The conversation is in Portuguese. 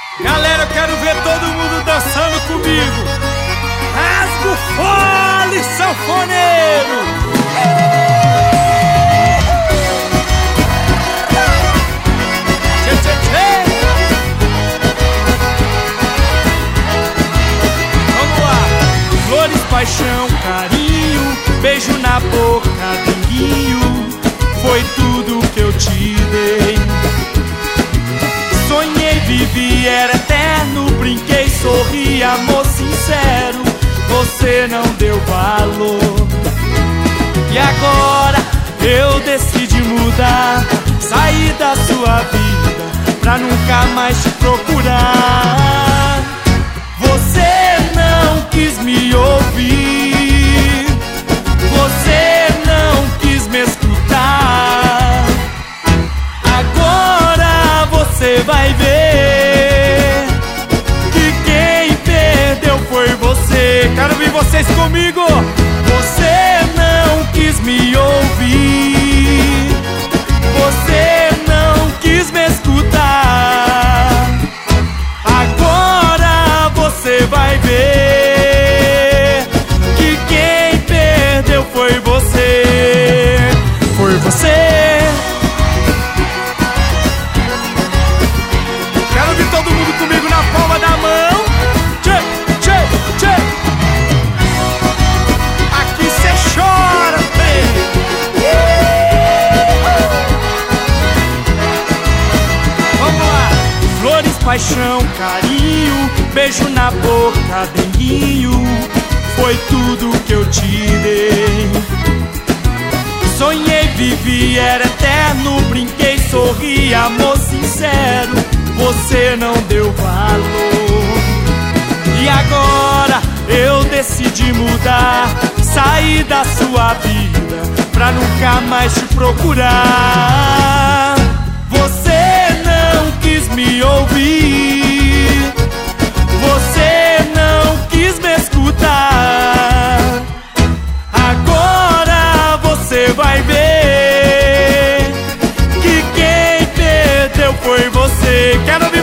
Galera, eu quero ver todo mundo dançando comigo. Rasga o fole, sanfoneiro. Tchê, tchê, tchê. Vamos lá. Flores, paixão, carinho, beijo na boca, denguinho, foi tudo que eu te dei. Sonhei, vivi, era eterno, brinquei, sorri, amor sincero, você não deu valor. E agora eu decidi mudar, sair da sua vida pra nunca mais te procurar. Você não quis me ouvir, você não quis me escutar. Agora você vai ver que quem perdeu foi você. Quero ver vocês comigo. Você não quis me ouvir, você não quis me escutar. Agora você vai ver que quem perdeu foi você. Foi você. Quero ver todo mundo comigo na palma da mão. Tchê, tchê, tchê. Aqui cê chora, vamos lá. Flores, paixão, carinho, beijo na boca, denguinho, foi tudo que eu te dei. Sonhei, vivi, era eterno, brinquei, sorri, amor sincero, você não deu valor. E agora eu decidi mudar, sair da sua vida pra nunca mais te procurar. Você não quis me ouvir, você não quis me escutar. Agora você vai ver que quem perdeu foi você. Quero ver